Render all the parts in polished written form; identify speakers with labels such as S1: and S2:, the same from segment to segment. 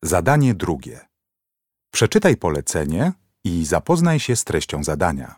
S1: Zadanie drugie. Przeczytaj polecenie i zapoznaj się z treścią zadania.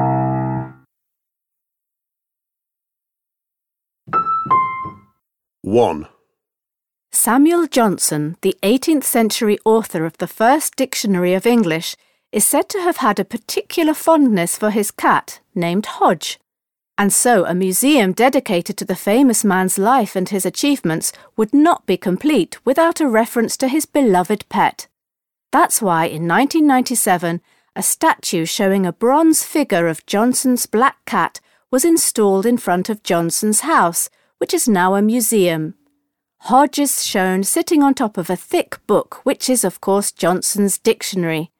S2: One.
S3: Samuel Johnson, the 18th century author of the first dictionary of English, is said to have had a particular fondness for his cat, named Hodge, and so a museum dedicated to the famous man's life and his achievements would not be complete without a reference to his beloved pet. That's why in 1997 a statue showing a bronze figure of Johnson's black cat was installed in front of Johnson's house, which is now a museum. Hodge is shown sitting on top of a thick book, which is of course Johnson's dictionary.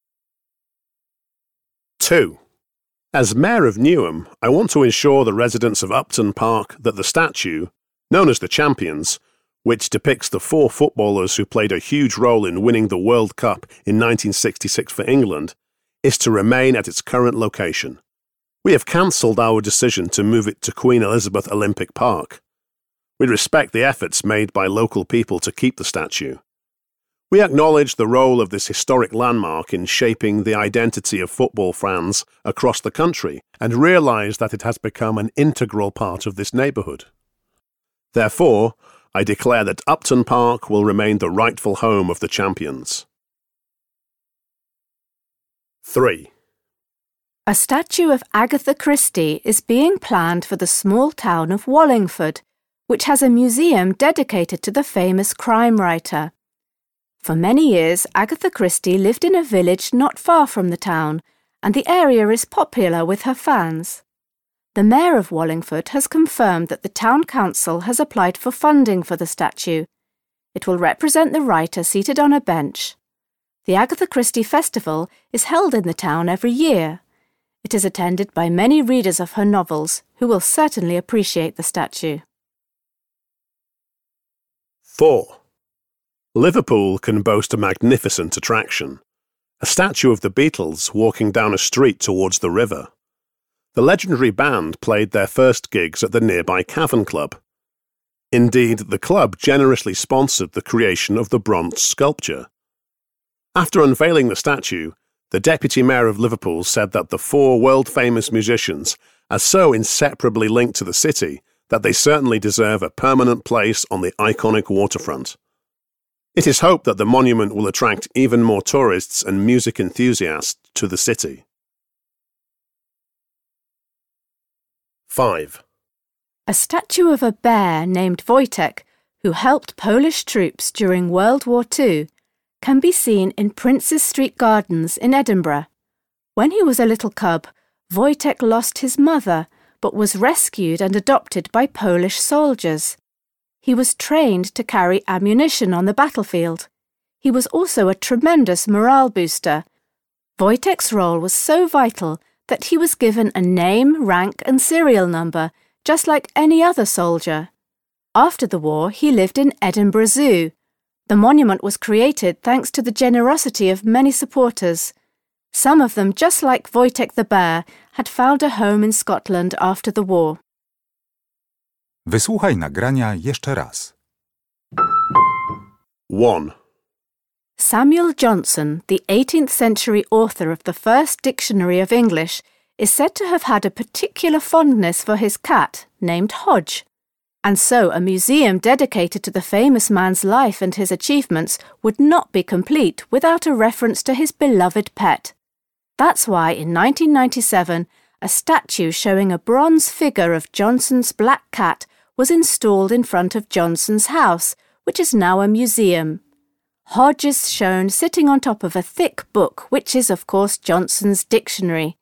S2: 2. As Mayor of Newham, I want to ensure the residents of Upton Park that the statue, known as the Champions, which depicts the 4 footballers who played a huge role in winning the World Cup in 1966 for England, is to remain at its current location. We have cancelled our decision to move it to Queen Elizabeth Olympic Park. We respect the efforts made by local people to keep the statue. We acknowledge the role of this historic landmark in shaping the identity of football fans across the country and realise that it has become an integral part of this neighbourhood. Therefore, I declare that Upton Park will remain the rightful home of the Champions. 3.
S3: A statue of Agatha Christie is being planned for the small town of Wallingford, which has a museum dedicated to the famous crime writer. For many years, Agatha Christie lived in a village not far from the town, and the area is popular with her fans. The Mayor of Wallingford has confirmed that the Town Council has applied for funding for the statue. It will represent the writer seated on a bench. The Agatha Christie Festival is held in the town every year. It is attended by many readers of her novels, who will certainly appreciate the statue.
S2: 4. Liverpool can boast a magnificent attraction, a statue of the Beatles walking down a street towards the river. The legendary band played their first gigs at the nearby Cavern Club. Indeed, the club generously sponsored the creation of the bronze sculpture. After unveiling the statue, the Deputy Mayor of Liverpool said that the 4 world-famous musicians are so inseparably linked to the city that they certainly deserve a permanent place on the iconic waterfront. It is hoped that the monument will attract even more tourists and music enthusiasts to the city. 5.
S3: A statue of a bear named Wojtek, who helped Polish troops during World War II, can be seen in Princes Street Gardens in Edinburgh. When he was a little cub, Wojtek lost his mother, but was rescued and adopted by Polish soldiers. He was trained to carry ammunition on the battlefield. He was also a tremendous morale booster. Wojtek's role was so vital that he was given a name, rank and serial number, just like any other soldier. After the war, he lived in Edinburgh Zoo. The monument was created thanks to the generosity of many supporters. Some of them, just like Wojtek the bear, had found a home in Scotland after the war.
S1: Wysłuchaj nagrania jeszcze raz.
S2: 1.
S3: Samuel Johnson, the 18th century author of the first dictionary of English, is said to have had a particular fondness for his cat, named Hodge, and so a museum dedicated to the famous man's life and his achievements would not be complete without a reference to his beloved pet. That's why in 1997 a statue showing a bronze figure of Johnson's black cat was installed in front of Johnson's house, which is now a museum. Hodge is shown sitting on top of a thick book, which is of course Johnson's dictionary.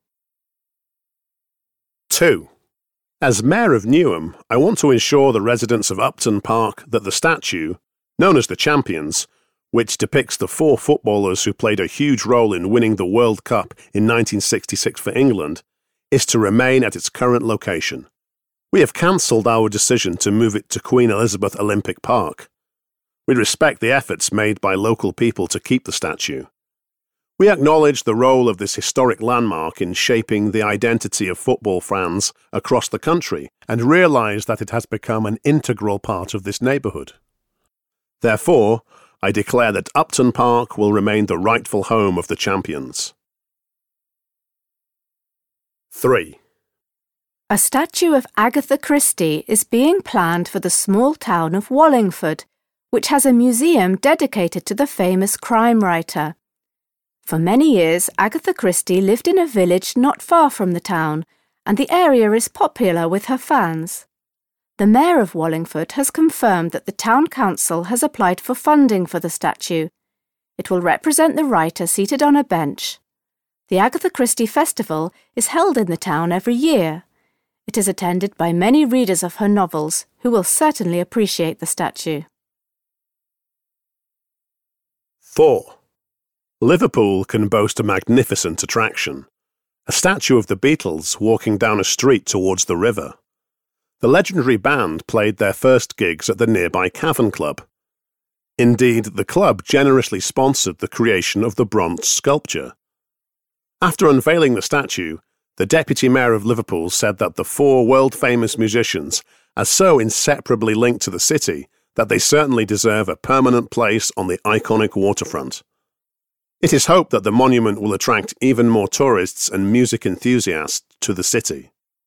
S2: 2. As Mayor of Newham, I want to ensure the residents of Upton Park that the statue, known as the Champions, which depicts the 4 footballers who played a huge role in winning the World Cup in 1966 for England, is to remain at its current location. We have cancelled our decision to move it to Queen Elizabeth Olympic Park. We respect the efforts made by local people to keep the statue. We acknowledge the role of this historic landmark in shaping the identity of football fans across the country and realise that it has become an integral part of this neighbourhood. Therefore, I declare that Upton Park will remain the rightful home of the champions. 3.
S3: A statue of Agatha Christie is being planned for the small town of Wallingford, which has a museum dedicated to the famous crime writer. For many years, Agatha Christie lived in a village not far from the town, and the area is popular with her fans. The Mayor of Wallingford has confirmed that the Town Council has applied for funding for the statue. It will represent the writer seated on a bench. The Agatha Christie Festival is held in the town every year. It is attended by many readers of her novels, who will certainly appreciate the statue.
S2: 4. Liverpool can boast a magnificent attraction, a statue of the Beatles walking down a street towards the river. The legendary band played their first gigs at the nearby Cavern Club. Indeed, the club generously sponsored the creation of the bronze sculpture. After unveiling the statue, the Deputy Mayor of Liverpool said that the 4 world-famous musicians are so inseparably linked to the city that they certainly deserve a permanent place on the iconic waterfront. It is hoped that the monument will attract even more tourists and music enthusiasts to the city.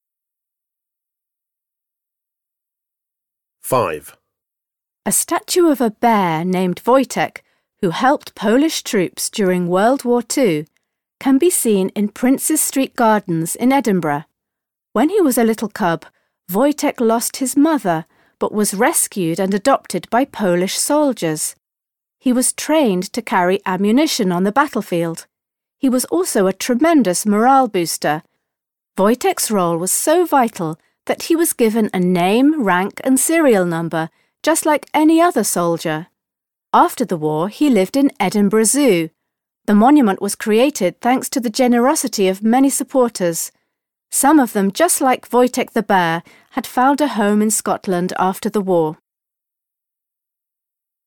S2: 5.
S3: A statue of a bear named Wojtek, who helped Polish troops during World War II, can be seen in Princes Street Gardens in Edinburgh. When he was a little cub, Wojtek lost his mother, but was rescued and adopted by Polish soldiers. He was trained to carry ammunition on the battlefield. He was also a tremendous morale booster. Wojtek's role was so vital that he was given a name, rank and serial number, just like any other soldier. After the war, he lived in Edinburgh Zoo. The monument was created thanks to the generosity of many supporters. Some of them, just like Wojtek the bear, had found a home in Scotland after the war.